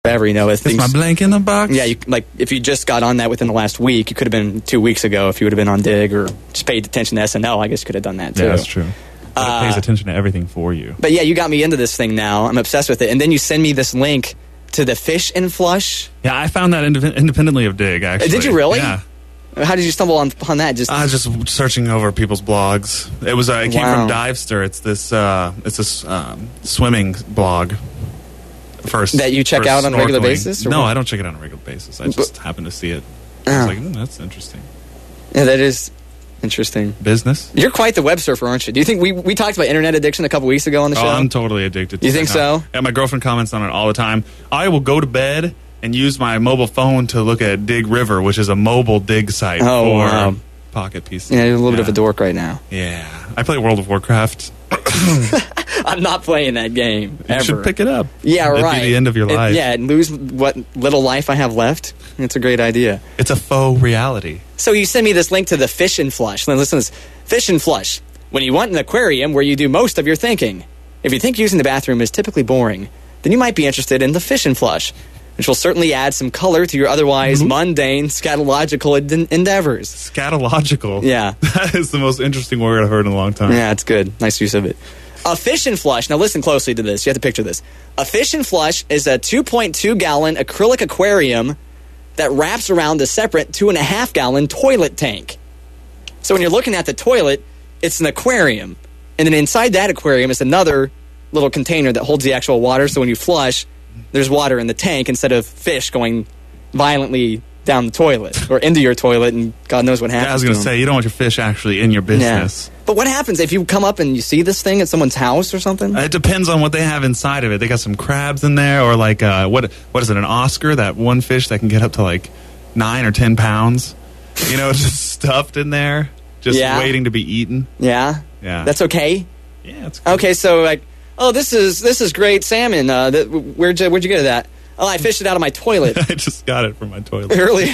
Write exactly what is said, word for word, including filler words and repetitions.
Whatever, you know, if Is things, my blank in the box? yeah, you, like if you just got on that within the last week, you could have been two weeks ago if you would have been on Dig or just paid attention to S N L. I guess you could have done that too. Yeah, that's true. But Uh, it pays attention to everything for you. But yeah, you got me into this thing now. I'm obsessed with it. And then you send me this link to the Fish and Flush. Yeah, I found that indep- independently of Dig, actually. Did you really? Yeah. How did you stumble on, upon that? Just I was just searching over people's blogs. It was uh, it came Wow. from Divester. It's this uh, it's this um, swimming blog. First That you check for out on a regular snorkeling. basis, or No, what? I don't check it on a regular basis. I just happen to see it. I Oh. was like, mm, that's interesting. yeah, that is interesting. Business. You're quite the web surfer, aren't you? Do you think we we talked about internet addiction a couple weeks ago on the show? Oh, I'm totally addicted to You think technology. so? Yeah, my girlfriend comments on it all the time. I will go to bed and use my mobile phone to look at Dig River, which is a mobile dig site Oh, for wow. Pocket P C. yeah, you're a little bit Yeah. of a dork right now. Yeah. I play World of Warcraft. I'm not playing that game You ever. should pick it up. Yeah, It'd right. be the end of your It- life. yeah, and lose what little life I have left. It's a great idea. It's a faux reality. So you send me this link to the Fish and Flush. Now listen to this. Fish and Flush. When you want an aquarium where you do most of your thinking. If you think using the bathroom is typically boring, then you might be interested in the Fish and Flush, which will certainly add some color to your otherwise Mm-hmm. mundane, scatological en- endeavors. Scatological. Yeah. That is the most interesting word I've heard in a long time. Yeah, it's good. Nice use of it. A Fish and Flush. Now listen closely to this. You have to picture this. A Fish and Flush is a two point two gallon acrylic aquarium that wraps around a separate two and a half gallon toilet tank. So when you're looking at the toilet, it's an aquarium. And then inside that aquarium is another little container that holds the actual water. So when you flush, there's water in the tank instead of fish going violently down the toilet or into your toilet, and God knows what happens. Yeah, I was to going to them. say, you don't want your fish actually in your business. Yeah. But what happens if you come up and you see this thing at someone's house or something? It depends on what they have inside of it. They got some crabs in there, or like, uh, what? what is it, an Oscar? That one fish that can get up to like nine or ten pounds. You know, it's just stuffed in there, just Yeah. waiting to be eaten. Yeah? Yeah. That's okay? Yeah, it's good. Okay, so like, oh, this is this is great salmon. Uh, that, where'd, you, where'd you get that? Oh, I fished it out of my toilet I just got it from my toilet. earlier.